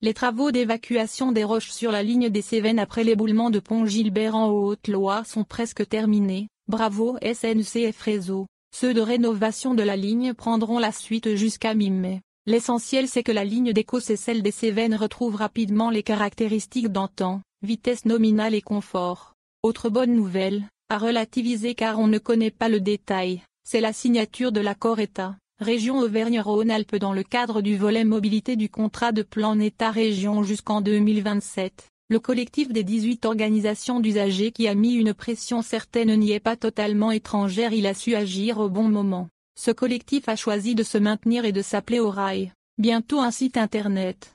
Les travaux d'évacuation des roches sur la ligne des Cévennes après l'éboulement de Pont Gilbert en Haute-Loire sont presque terminés. Bravo SNCF Réseau. Ceux de rénovation de la ligne prendront la suite jusqu'à mi-mai. L'essentiel c'est que la ligne des Causses et celle des Cévennes retrouvent rapidement les caractéristiques d'antan, vitesse nominale et confort. Autre bonne nouvelle, à relativiser car on ne connaît pas le détail, c'est la signature de l'accord État, région Auvergne-Rhône-Alpes dans le cadre du volet mobilité du contrat de plan État-région jusqu'en 2027. Le collectif des 18 organisations d'usagers qui a mis une pression certaine n'y est pas totalement étrangère, il a su agir au bon moment. Ce collectif a choisi de se maintenir et de s'appeler Au Rail. Bientôt un site internet.